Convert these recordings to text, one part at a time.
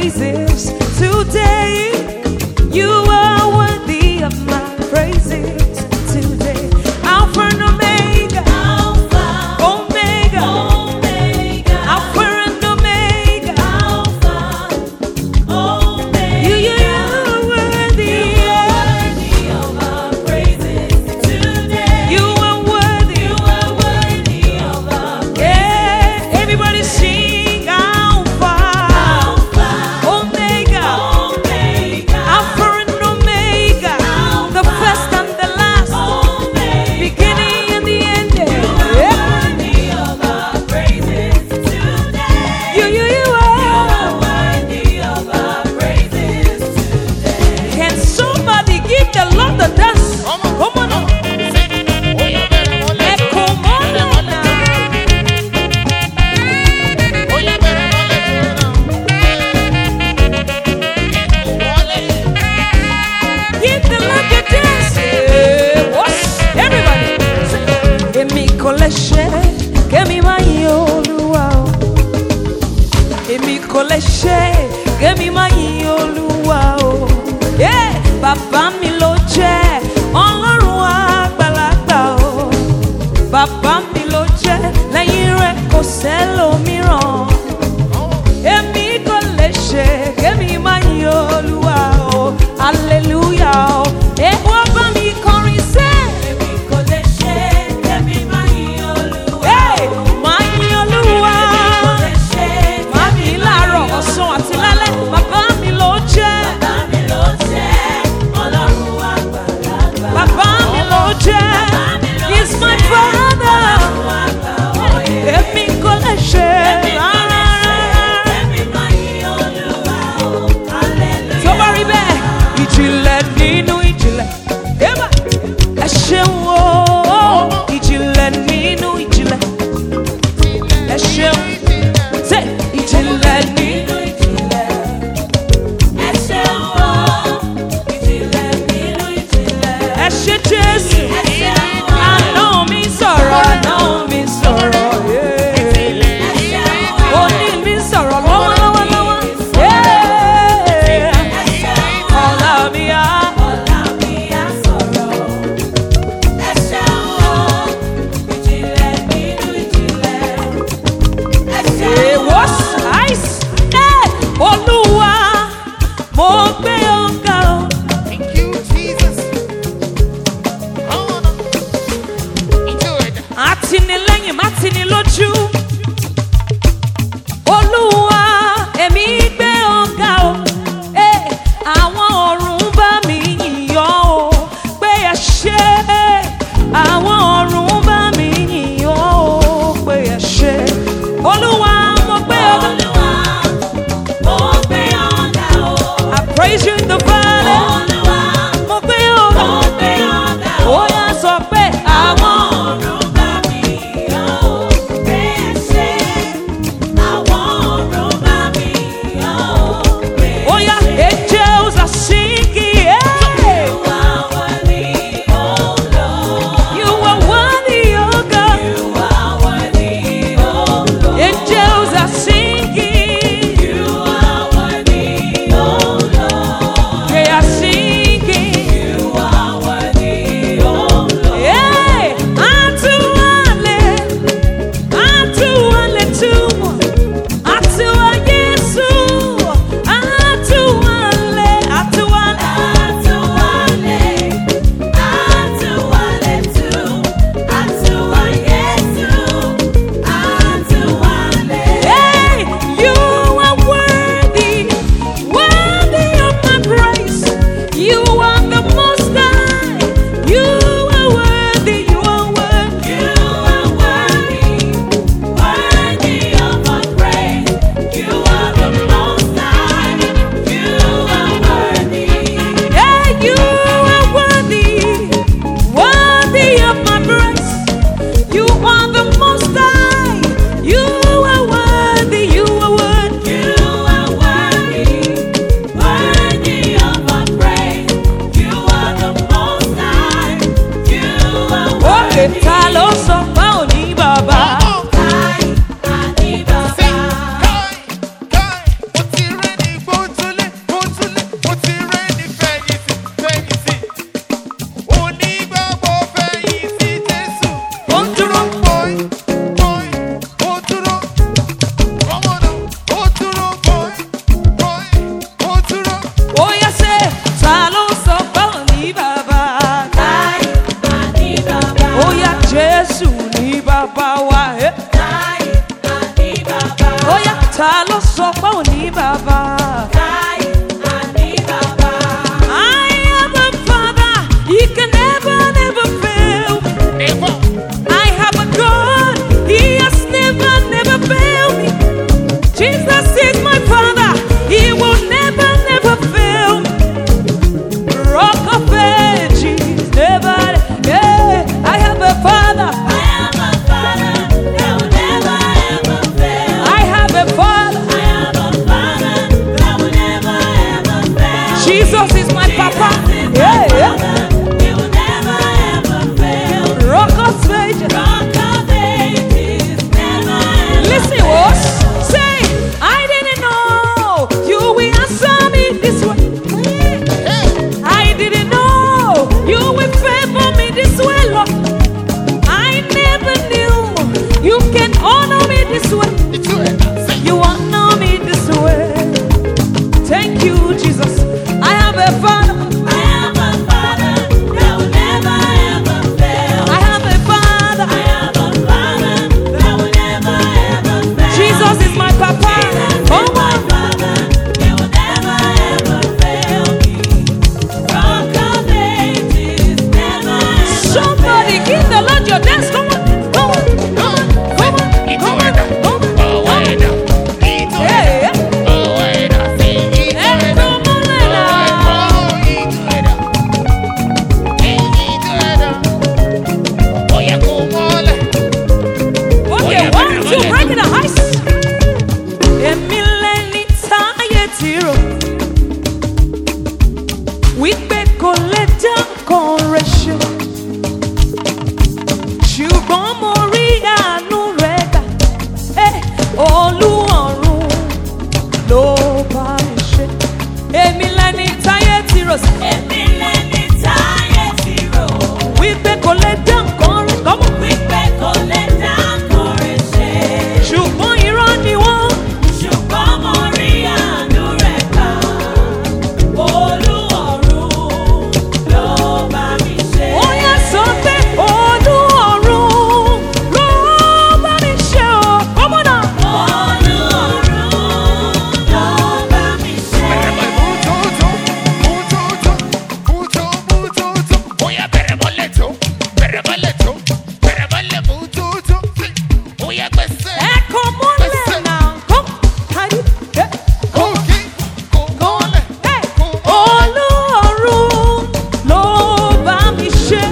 praises today. You are worthy of my praises today. Alpha and Omega, Alpha, Omega, Omega, Alpha and Omega, Alpha, Omega. You are worthy of our praises today. You are worthy of our praises. Yeah, everybody sing Alpha, Alpha, Omega, Omega, Alpha and Omega, the first and the last, Omega, beginning and the end. You are worthy of our praises today. You are worthy of our praises today. Can somebody give the Lord the dance? Come on up. Give the Lord your dance. Whoosh. Everybody. Èmi kò lè ṣe kémi máa yin Olúwa o. Èmi kò lè ṣe kémi máa yin Olúwa o. Yeah. Bàbá mi ló jẹ́ Ọlọ́run àgbàlagbà o. Bàbá mi ló jẹ́, lẹ́yìn rẹ̀ kò sẹ́lòmíràn. Èmi kò lè ṣe kémi máa yin Olúwa o. Hallelujah o. Wọ́n bá mi kọrin sẹ́. Èmi kò lè ṣe kémi máa yin Olúwa o. Máa yin Olúwa. Èmi kò lè ṣe máa mi láàárọ̀, ọ̀sán àti lálẹ́. Bàbá mi ló jẹ́. Bàbá mi ló jẹ́ Ọlọ́run àgbàlagbà. Bàbá mi ló jẹ́. He's my father. Èmi kò lè ṣe ta ló sọ pé ò ní bàbá? I have a father, he can never, never fail. I have a God, he has never, never failed me. Jesus is my father, he will never, never fail me. Rock of ages, never, yeah. I have a father. Jesus is my papa. Yeah, yeah. He will never ever fail. Rock of ages. Rock of ages, never ever. Listen, what? Say, I didn't know you will answer me this way. I didn't know you will favor me this way, Lord. I never knew you can honor me this way. You honor me this way. Thank you, Jesus. I have a father. I have a father that will never ever fail. I have a father. I have a father that will never ever fail. Jesus is my papa. Oh my father, he will never ever fail me. Rock of ages, never ever. Somebody give the Lord your dance. Come on, come on, come on, come on, come on, come on. Ṣùgbọ́n mo rí àánú rẹ̀ gbà, Olúọ̀run ló bá mi ṣe. Èmi lẹni táyé ti rò sí. Èmi lẹni táyé ti rò. Wípé kò lè dá nǹkan rẹ̀ kọ́mọ̀. Wípé kò lè dá nǹkan rẹ̀ ṣe. Ṣùgbọ́n irọ́ ni wọ́n. Ṣùgbọ́n mo rí àánú rẹ̀ gbà, Olúọ̀run ló bá mi ṣe. Ó yá sọ pé Olúọ̀run ló bá mi ṣe o. Come on now. Olúọ̀run ló bá mi ṣe. Ẹ kò múlẹ̀ náà. Come. Hadi. Hey. Olúọ̀run ló bá mi ṣe.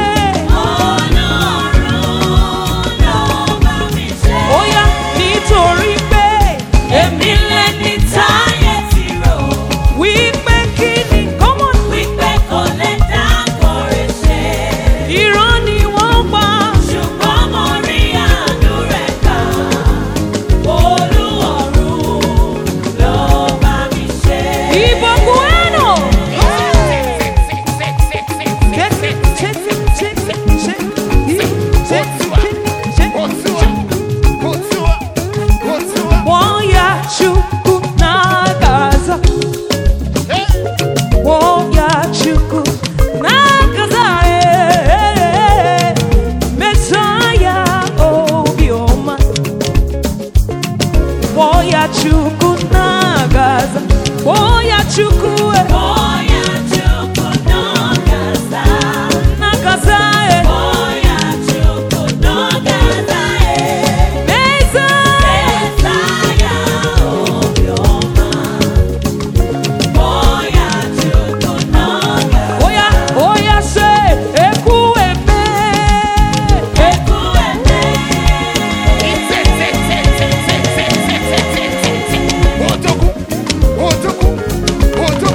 Ó yá nítorí pé èmi lẹni táyé ti rò. Wípé kí ni? Come on. Wípé kò lè dá nǹkan rẹ̀ ṣe. Irọ́ ni wọ́n pa. Ṣùgbọ́n mo rí àánú rẹ̀ gbà, Olúọ̀run ló bá mi ṣe. Ìbùkún ẹnu. Woya Chukwu na-agaza. Woya Chukwu na-agaza. Mesaya obiọma. Woya Chukwu na-agaza. Woya Chukwu Woya Chukwu na-agaza. Na-agaza. Woya Chukwu na-agaza. Mesaya obiọma. Woya Chukwu na-agaza. Oya say eku eme. Eku eme. Otoku,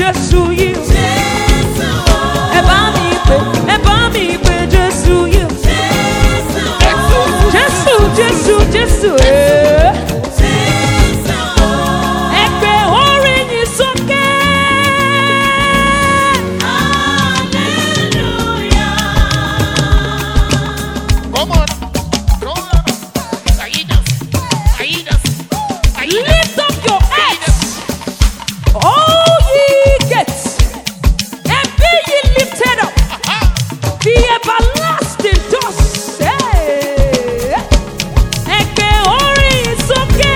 Jésù yìí. Ẹ bá mi pè Jésù yìí. Jésù, Jésù, ẹ gbé orin yìí sókè. Come on. Lift up your heads, all ye gates, and be ye lifted up, the everlasting doors. Ẹ gbé orin yìí sókè.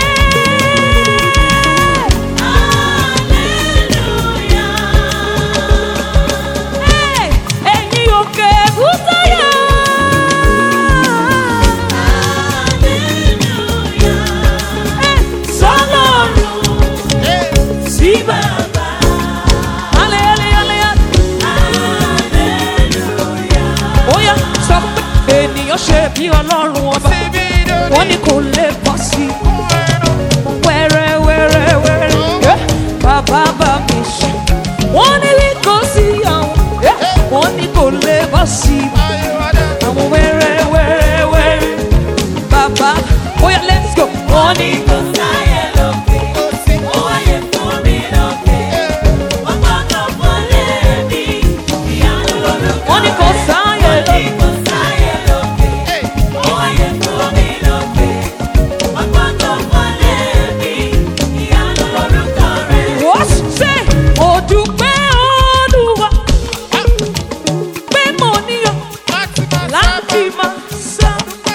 Ẹ̀yin òkè Bùsáyà. Sí bàbá. Hallelujah. Oya sọ pé ènìyàn ṣe bí Ọlọ́run ọba. Wọ́n ní kò lè bọ́ sí wẹ́rẹ́. Bàbá bá mi ṣe. Wọ́n ní bí kò sí àwọn. Wọ́n ní kò lè bọ́ sí àwọn wẹ́rẹ́. Bàbá oya let's go. Wọ́n ní kò sáyé lókè. Wọ́n ní kò sáyé lókè. Wọ́n ṣe òdùpẹ́ Olúwa pé mo níyàn láti máa sá.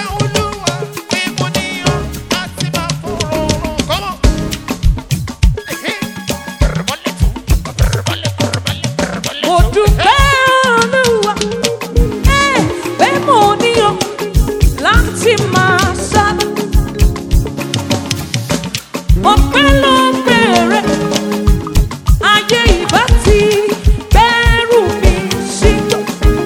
Òdùpẹ́ Olúwa pé mo níyàn láti máa sá. Ọpẹ́ ló bẹ̀rẹ̀ ayé ìbá ti bẹ̀rù mi síjọ́.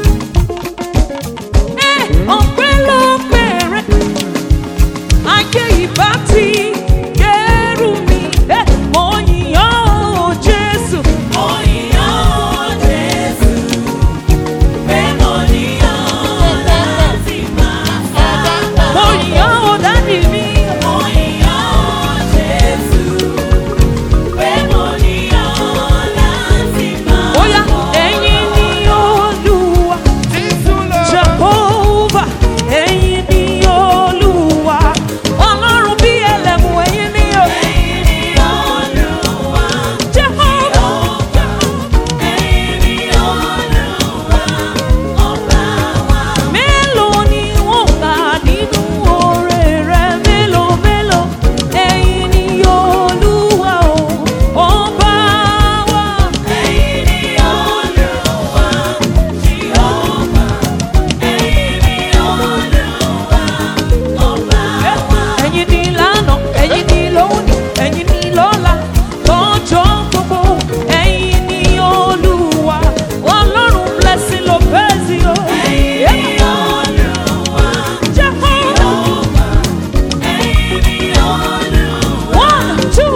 Ọpẹ́ ló bẹ̀rẹ̀ ayé ìbá ti bẹ̀rù mi. Mo yìn ọ́ o Jésù. Mo yìn ọ́ o Jésù. Pé mo níyàn láti máa sá. Mo yìn ọ́ o Dádì mi. Mo yìn ọ́ o Jésù. Pé mo níyàn láti máa sá. Oya ẹ̀yin ni Olúwa. Jehovah, ẹ̀yin ni Olúwa. Ọlọ́run bí ẹlẹ́mú ẹ̀yin ni o. Ẹ̀yin ni Olúwa. Jehovah, ẹ̀yin ni Olúwa. Ọba wa. Mélòó ni wọ́n kà nínú oore rẹ̀? Mélòó. Ẹ̀yin ni Olúwa o. Ọba wa. Ẹ̀yin ni Olúwa. Jehovah, ẹ̀yin ni Olúwa. Ọba wa. Ẹ̀yin ni lánàá, ẹ̀yin ni lónìí, ẹ̀yin ni lọ́la, lọ́jọ́ gbogbo. Ẹ̀yin ni Olúwa. Ọlọ́run blessing ló fẹ́ sí o. Ẹ̀yin ni Olúwa. Jehovah, ẹ̀yin ni Olúwa. 1, 2,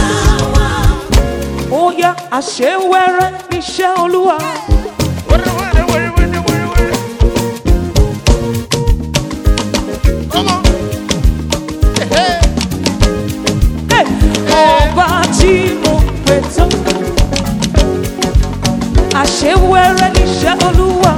Oya àṣewẹ́rẹ́ níṣẹ́ Olúwa. Ọba tí mo pè tán. Àṣewẹ́rẹ́ níṣẹ́ Olúwa.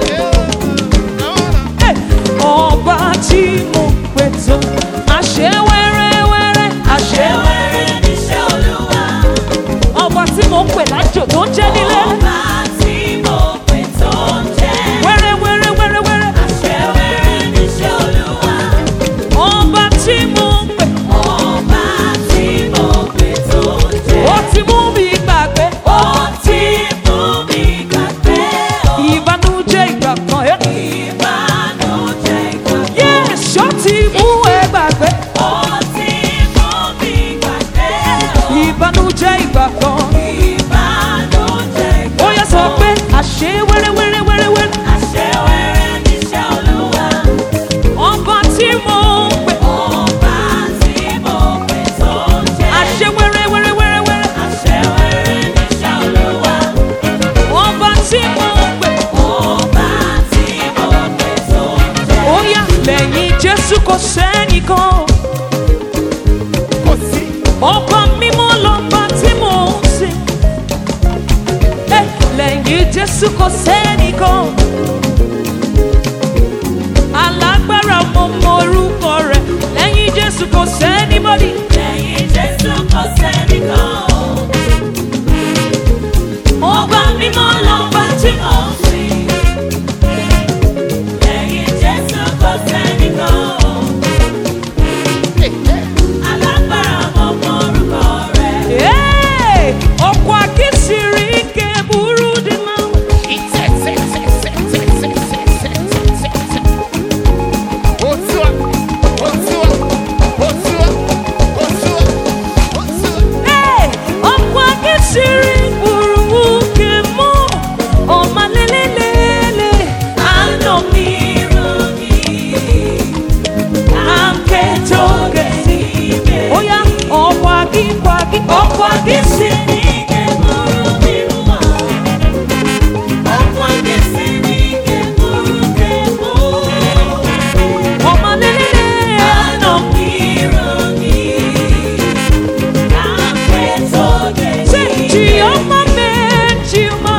Ọba tí mo pè tán. Àṣewẹ́rẹ́. níṣẹ́ Olúwa. Ọba tí mo pè lájò tó ń jẹ́ nílé. Ọba tí mo pè tó ń jẹ́. Wẹ́rẹ́. Àṣewẹ́rẹ́ níṣẹ́ Olúwa. Ọba tí mo pè. Ọba tí mo pè tó ń jẹ́. Ó ti mú mi gbàgbé. Ó ti mú mi gbàgbé. Ìbànújẹ́ ìgbà kan. Ìbànújẹ́ ìgbà kan. Yes, ó ti mú ẹ gbàgbé. Ó ti mú mi gbàgbé. Ìbànújẹ́ ìgbà kan. Ìbànújẹ́ Jésù kò sẹ́nìkan. Kò sí. Ọba mímọ́ lọ́ba tí mò ń sìn. Lẹ́yìn Jésù kò sẹ́nìkan. Alágbára mo mọ orúkọ rẹ̀. Lẹ́yìn Jésù kò sẹ́nìbọ́dì. Lẹ́yìn Jésù kò sẹ́nìkan. Ọba mímọ́ lọ́ba tí mò ń sìn. Lẹ́yìn Jésù kò sẹ́nìkan. Alágbára mo mọ orúkọ rẹ̀. Ọkọ̀ akínsìnrí ike burú dì máa. Ọkọ̀ akínsìnrí burú ike mú. Ọmọ lélẹ́lẹ́lẹ́. Àná mi rògì. Àǹkẹ́tọ̀gẹ̀ sí mi. Ó yá ọkọ̀ akínsìnrí. Ọmọ lélẹ́lẹ́. Àná ṣe Chioma mẹ́ Chioma.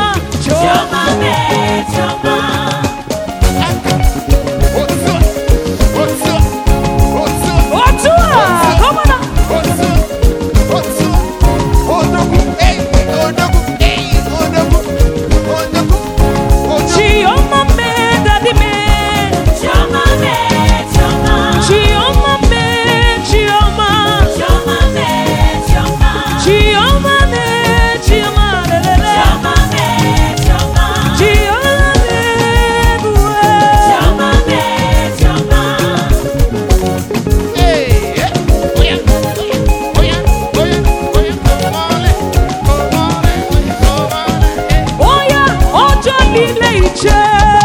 Otua, come on now. Chioma mẹ́ Daddy mẹ́. Chioma mẹ́ Chioma. Chioma mẹ́ Chioma lélẹ́lẹ́. Chioma mẹ́ buwe. Oya ọjọ́ líle ìjẹ́.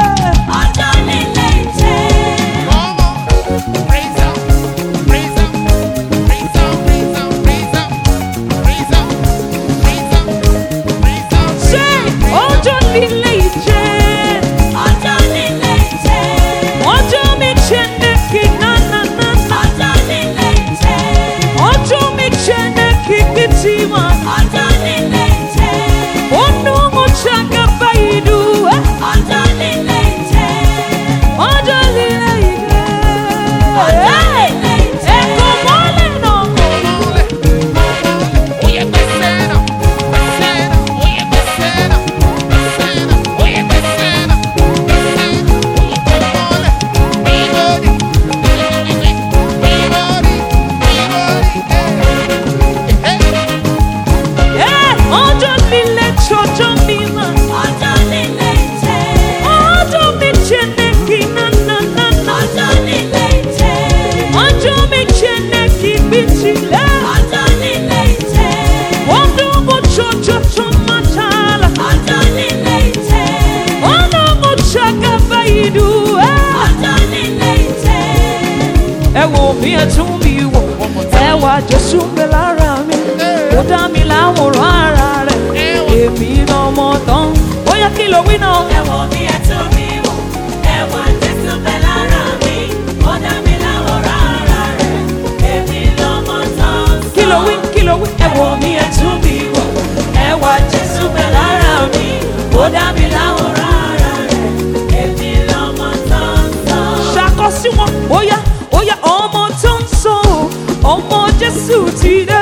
Ṣé ọjọ́ líle ìjẹ́. Ọjọ́ mi Chineke na na na na. Ọjọ́ mi Chineke kitiwa. Onu mo chaka baidu. Ọjọ́ líle ìjẹ́. Ẹ̀kọ́ mọ́lẹ̀ náà. Ọjọ́ líle jọjọ́ mi mà. Ọjọ́ mi Chineke na na na na. Ọjọ́ mi Chineke bitile. Ọdún mo jọjọ́ tó máa tààlà. Ọdún mo chaka baidu. Ẹ wò mí ẹ tún mi wò. Ẹ wá Jésù mi lára mi. Ó dá mi láwòrán ara rẹ̀. Èmi lọmọ tán. Ó yẹ kí ló wí náà. Kí ló wí? Ẹ wò mí ẹ tún mi wò. Ẹ wá Jésù mi lára mi. Ó dá mi láwòrán ara rẹ̀. Ṣàkọ sí wọn. Ó yá ọmọ tó ń sọ. Ọmọ Jésù ti dé.